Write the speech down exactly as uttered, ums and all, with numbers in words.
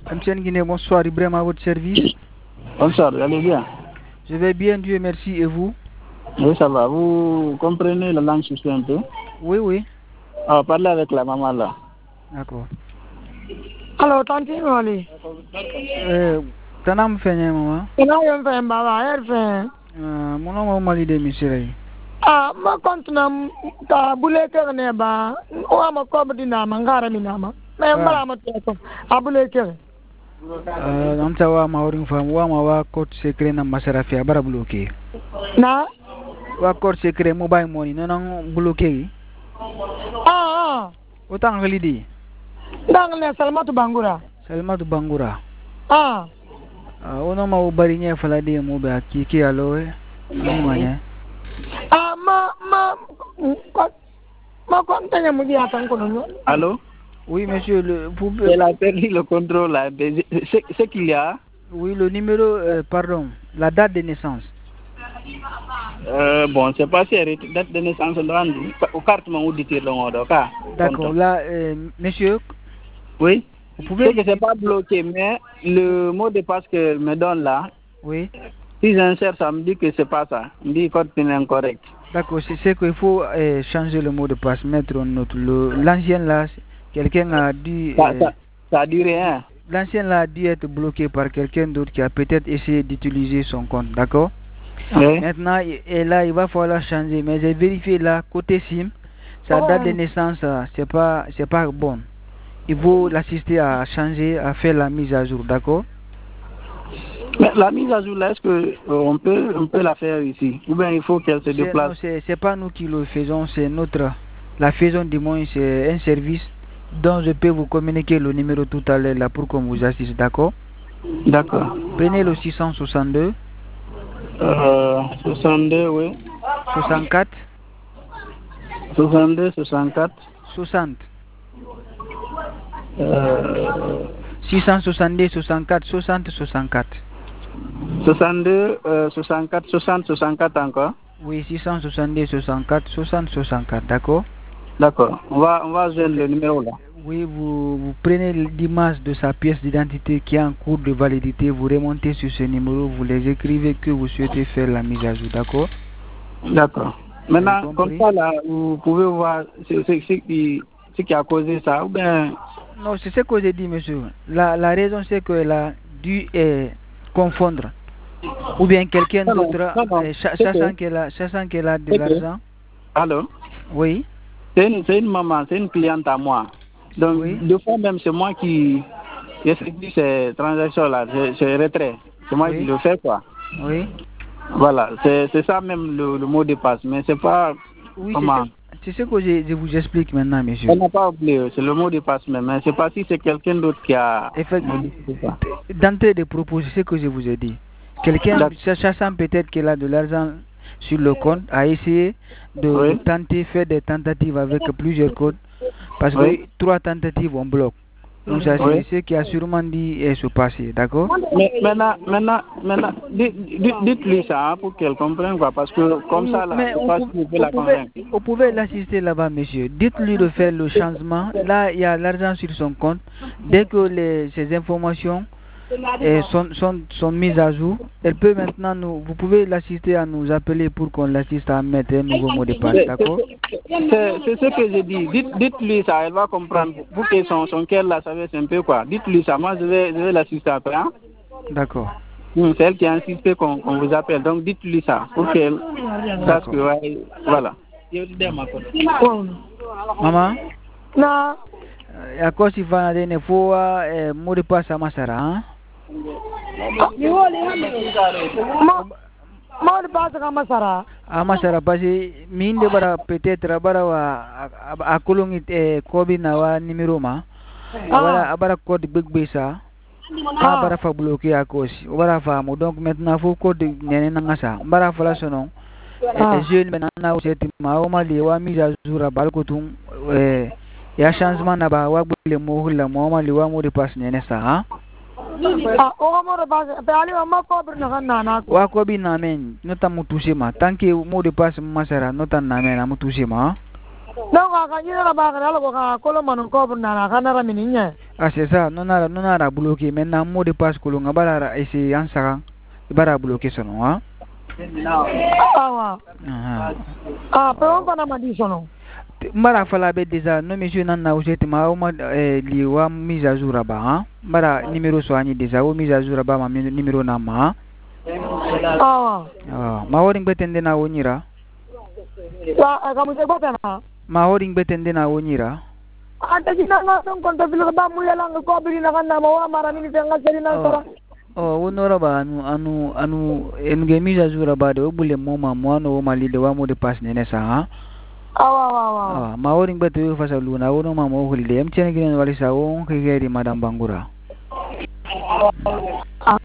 Monsieur Nguiné, bonsoir, Ibrahim à votre service. Bonsoir, allez bien? Je vais bien, Dieu merci, et vous? Oui, ça va. Vous comprenez la langue souci un peu? Oui, oui. Ah, parlez avec la maman là. D'accord. Alors, tante Ngoli. Euh, Tanam Fenye, maman. Tanam yon fen baba, yer fen. Euh, mon nom est Mali de Michel. Ah, ma compte na ta bule kere ne ba. Wa ma ko bi na ma ngara mi na ma. Me mbala ma te ko. Abule kere. Euh, on tawa ma orin fam wa ma wa code secret na masara fi abara bloqué. Na? Wa code secret mobile money non non bloqué. Ah ah. Autant relidi. Dang ne Salmatu Bangura. Salmatu Bangura. Ah. Ah, ono ma ubari nye fala de mo ba kiki aloe. Ani manye. Ah, ma ma ma contenya mu dia tan ko no. Allô? Oui, monsieur, le vous Elle a perdu le contrôle là. C'est qu'il y a? Oui, le numéro euh, pardon, la date de naissance. Euh, bon, c'est pas sérieux. Date de naissance au carte mon dit D'accord, là euh, monsieur. Oui. Vous pouvez que c'est pas bloqué, mais le mot de passe qu'elle me donne là. Oui. Si j'insère, ça me dit que c'est pas ça. Il me dit code PIN incorrect. D'accord, c'est qu'il faut euh, changer le mot de passe, mettre en note. L'ancien là, quelqu'un a dû. Ça, euh, ça, ça a duré, hein? L'ancien là a dû être bloqué par quelqu'un d'autre qui a peut-être essayé d'utiliser son compte, d'accord? Oui. Maintenant, et là, il va falloir changer. Mais j'ai vérifié là, côté SIM, sa date de naissance, c'est pas, c'est pas bon. Il faut l'assister à changer, à faire la mise à jour, d'accord? Mais la mise à jour là, est-ce que euh, on peut, on peut la faire ici? Ou bien il faut qu'elle se déplace? Non, c'est, c'est pas nous qui le faisons, c'est notre, la faisons du moins, c'est un service dont je peux vous communiquer le numéro tout à l'heure là pour qu'on vous assiste, d'accord? D'accord. Prenez le six cent soixante-deux. Euh, soixante-deux, oui. soixante-quatre. soixante-deux, soixante-quatre. soixante. Euh... six cent soixante-deux, soixante-quatre, soixante, soixante-quatre. soixante-deux, euh, soixante-quatre, soixante, soixante-quatre encore? Oui, six cent soixante-deux, soixante-quatre, soixante, soixante-quatre, d'accord? D'accord. On va, on va joindre le numéro là. Oui, vous, vous prenez l'image de sa pièce d'identité qui est en cours de validité, vous remontez sur ce numéro, vous les écrivez que vous souhaitez faire la mise à jour, d'accord? D'accord. Maintenant, comme ça, là, vous pouvez voir ce, ce, ce, qui, ce qui a causé ça, ou bien... Non, c'est ce que j'ai dit, monsieur. La, la raison, c'est qu'elle a dû eh, confondre. Ou bien quelqu'un d'autre, eh, sachant qu'elle a, sachant qu'elle a de l'argent. Allô? Oui. C'est une, c'est une maman, c'est une cliente à moi. Donc, oui. Deux fois même, c'est moi qui effectue ces transactions-là, ces retraits. C'est moi oui. qui le fais, quoi. Oui. Voilà, c'est, c'est ça même le, le mot de passe, mais c'est pas... Oui, comment... c'est ce que je, je vous explique maintenant, monsieur. On n'a pas oublié, c'est le mot de passe même, mais c'est pas si c'est quelqu'un d'autre qui a... Effectivement. D'entrée de propos, c'est ce que je vous ai dit. Quelqu'un, sachant peut-être qu'il a de l'argent sur le compte, a essayé de, oui. de tenter, faire des tentatives avec plusieurs codes, parce que oui. trois tentatives on bloque. Donc ça, c'est oui. ce qui a sûrement dit et se passer, d'accord? Mais maintenant, maintenant, maintenant, dites-lui ça hein, pour qu'elle comprenne quoi, parce que comme oui, ça, là, mais on, pas si vous pouvez la convaincre. Vous pouvez l'assister là-bas, monsieur. Dites-lui de faire le changement. Là, il y a l'argent sur son compte. Dès que les, ces informations et sont, sont, sont mises à jour, elle peut maintenant nous, vous pouvez l'assister à nous appeler pour qu'on l'assiste à mettre un nouveau mot de passe, d'accord? C'est, c'est ce que j'ai dit. Dites, dites-lui ça, elle va comprendre. Vous que son, son cœur là, ça va être un peu quoi. Dites-lui ça, moi je vais, je vais l'assister après. Hein? D'accord. Mmh, c'est elle qui a insisté qu'on, qu'on vous appelle. Donc dites-lui ça, pour qu'elle sache que ouais, voilà. Maman? Non. À cause il va aller ne faut mot de passe à Masara, hein? Mot de passe à Masara. À Masara, parce que mine de bara peut-être bara wa à Kolongit et Kobina wa numéro ma. Abara abara code big bisa. Abara fa bloqué à cause. Abara fa mo donc maintenant faut code nene nangasa. Abara fa la sonon. Et jeune maintenant au cette ma o mali wa mise à jour à balkotum eh ya changement na ba wa bule mo hula mo mali wa mo de passe nene sa ha. Ah, o mo de passe pe ali ma ko bir na na na wa ko bi na men nota mo toucher ma tant que mot de passe masara nota na men na mo toucher ma Donc ka nyina la ba ka ko ka ko lo manon ko na ka na ramini nya. Ah c'est ça, non ara non ara bloqué maintenant mot de passe ko nga bara essayer en sara bara bloqué sono hein. Ah ah ah pero on na madi sono. Mbara fala be déjà no monsieur nan na usete ma o ma li wa mise à jour ba hein. Mbara numéro so ani déjà o mise à jour ba ma numéro na ma. Ah ah ma wori betende na wonyira. Ya ka mu te botana. Ma horing betende na wonyira. Ata kina nga tong konta bilo ba mu yala nga ko bi na kana mo mara ni nga seri na sara. Oh wonora ba anu anu anu enge mise à jour ba de obule mo ma mo no ma li de wa mo de passe ne sa ha. Awa awa awa. Ah ma horing betu fa sa luna wono ma mo hulde em chene ginen wali sa won ke geri madam bangura.